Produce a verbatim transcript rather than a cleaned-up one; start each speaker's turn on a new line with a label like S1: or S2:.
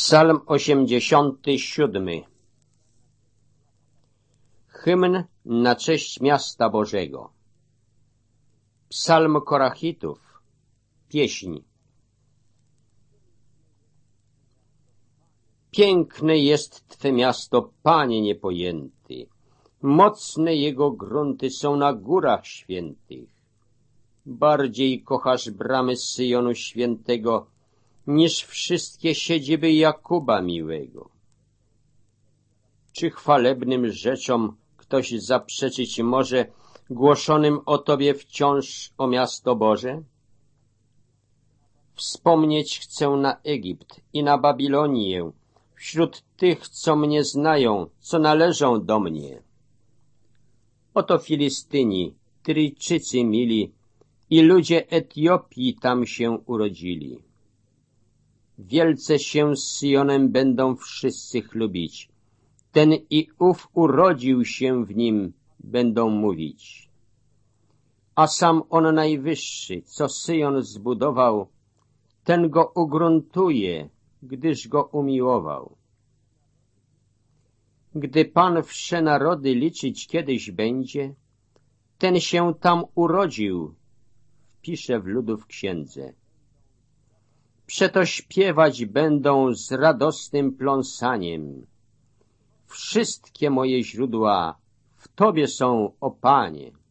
S1: Psalm osiemdziesiąty siódmy. Hymn na cześć miasta Bożego. Psalm Korachitów. Pieśń. Piękne jest Twe miasto, Panie niepojęty. Mocne jego grunty są na górach świętych. Bardziej kochasz bramy Syjonu świętego, niż wszystkie siedziby Jakuba miłego. Czy chwalebnym rzeczom ktoś zaprzeczyć może, głoszonym o Tobie wciąż o miasto Boże? Wspomnieć chcę na Egipt i na Babilonię, wśród tych, co mnie znają, co należą do mnie. Oto Filistyni, Tyryjczycy mili, i ludzie Etiopii tam się urodzili. Wielce się z Syjonem będą wszyscy chlubić. Ten i ów urodził się w nim, będą mówić. A sam on najwyższy, co Syjon zbudował, ten go ugruntuje, gdyż go umiłował. Gdy Pan wsze narody liczyć kiedyś będzie, ten się tam urodził, wpisze w ludów księdze. Przeto śpiewać będą z radosnym pląsaniem. Wszystkie moje źródła w Tobie są, o Panie.